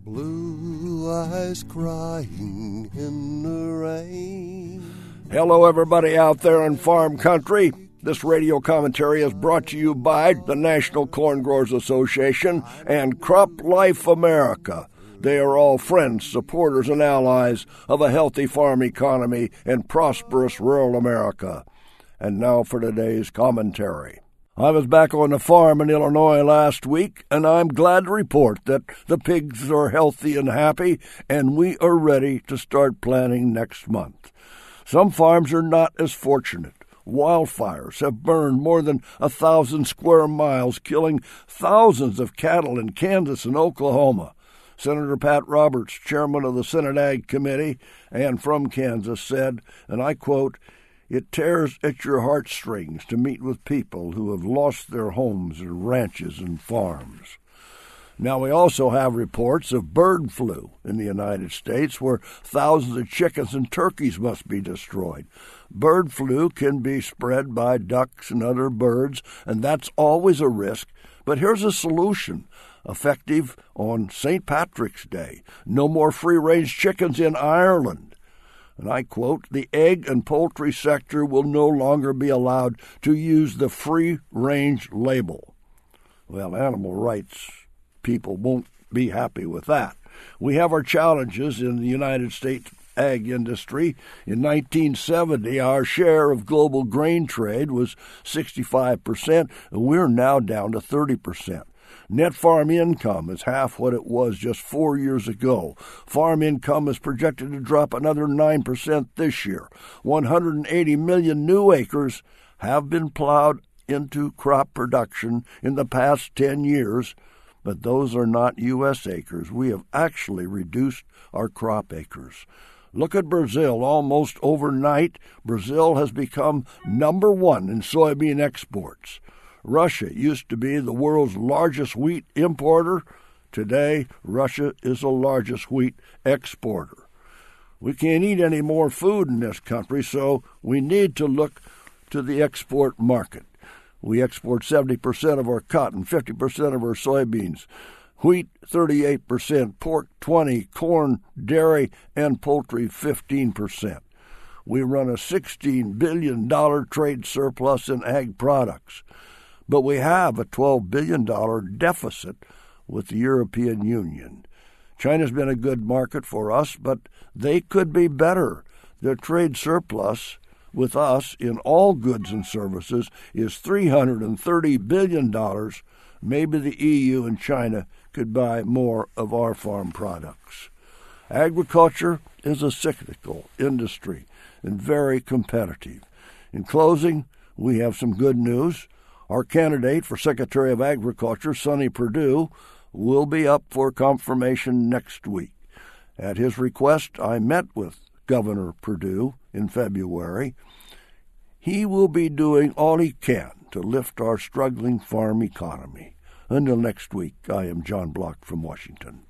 Blue eyes crying in the rain. Hello, everybody out there in farm country. This radio commentary is brought to you by the National Corn Growers Association and Crop Life America. They are all friends, supporters, and allies of a healthy farm economy and prosperous rural America. And now for today's commentary. I was back on the farm in Illinois last week, and I'm glad to report that the pigs are healthy and happy, and we are ready to start planting next month. Some farms are not as fortunate. Wildfires have burned more than 1,000 square miles, killing thousands of cattle in Kansas and Oklahoma. Senator Pat Roberts, chairman of the Senate Ag Committee and from Kansas, said, and I quote, "It tears at your heartstrings to meet with people who have lost their homes and ranches and farms." Now, we also have reports of bird flu in the United States, where thousands of chickens and turkeys must be destroyed. Bird flu can be spread by ducks and other birds, and that's always a risk. But here's a solution, effective on St. Patrick's Day. No more free-range chickens in Ireland. And I quote, "The egg and poultry sector will no longer be allowed to use the free-range label." Well, animal rights people won't be happy with that. We have our challenges in the United States ag industry. In 1970, our share of global grain trade was 65%, and we're now down to 30%. Net farm income is half what it was just 4 years ago. Farm income is projected to drop another 9% this year. 180 million new acres have been plowed into crop production in the past 10 years, but those are not U.S. acres. We have actually reduced our crop acres. Look at Brazil. Almost overnight, Brazil has become number one in soybean exports. Russia used to be the world's largest wheat importer. Today, Russia is the largest wheat exporter. We can't eat any more food in this country, so we need to look to the export market. We export 70% of our cotton, 50% of our soybeans, wheat 38%, pork 20%, corn, dairy, and poultry 15%. We run a $16 billion trade surplus in ag products, but we have a $12 billion deficit with the European Union. China's been a good market for us, but they could be better. Their trade surplus with us in all goods and services is $330 billion. Maybe the EU and China could buy more of our farm products. Agriculture is a cyclical industry and very competitive. In closing, we have some good news. Our candidate for Secretary of Agriculture, Sonny Perdue, will be up for confirmation next week. At his request, I met with Governor Perdue in February. He will be doing all he can to lift our struggling farm economy. Until next week, I am John Block from Washington.